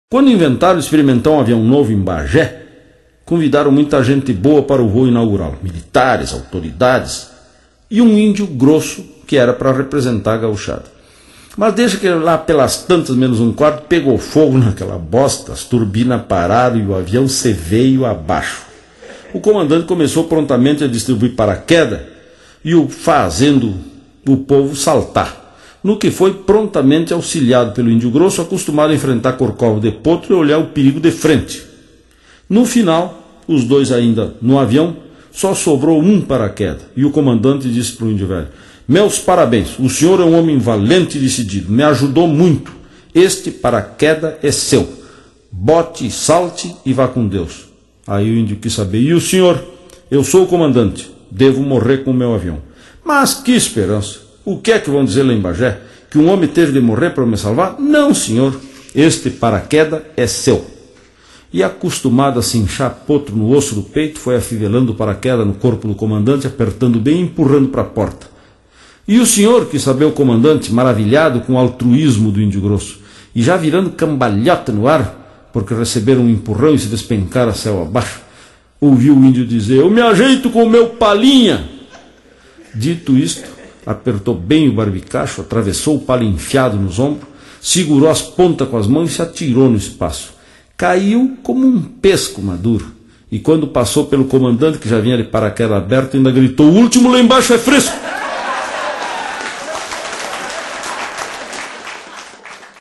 Quando inventaram experimentar um avião novo em Bagé, convidaram muita gente boa para o voo inaugural, militares, autoridades e um índio grosso que era para representar a gauchada. Mas deixa que lá pelas tantas menos um quarto pegou fogo naquela bosta, as turbinas pararam e o avião se veio abaixo. O comandante começou prontamente a distribuir paraquedas e fazendo o povo saltar, no que foi prontamente auxiliado pelo índio grosso, acostumado a enfrentar corcovo de potro e olhar o perigo de frente. No final, os dois ainda no avião, só sobrou um paraquedas, e o comandante disse para o índio velho: meus parabéns, o senhor é um homem valente e decidido, me ajudou muito, este paraquedas é seu, bote, salte e vá com Deus. Aí o índio quis saber: e o senhor? Eu sou o comandante, devo morrer com o meu avião. Mas que esperança! O que é que vão dizer lá em Bagé? Que um homem teve de morrer para me salvar? Não, senhor, este paraquedas é seu. E acostumado a se inchar potro no osso do peito, foi afivelando o paraquedas no corpo do comandante, apertando bem e empurrando para a porta. E o senhor, quis saber o comandante, maravilhado com o altruísmo do índio grosso, e já virando cambalhota no ar, porque receberam um empurrão e se despencaram a céu abaixo, ouviu o índio dizer: eu me ajeito com o meu palinha. Dito isto, apertou bem o barbicacho, atravessou o palo enfiado nos ombros, segurou as pontas com as mãos e se atirou no espaço. Caiu como um pesco maduro, e quando passou pelo comandante, que já vinha de paraquedas aberto, ainda gritou: o último lá embaixo é fresco!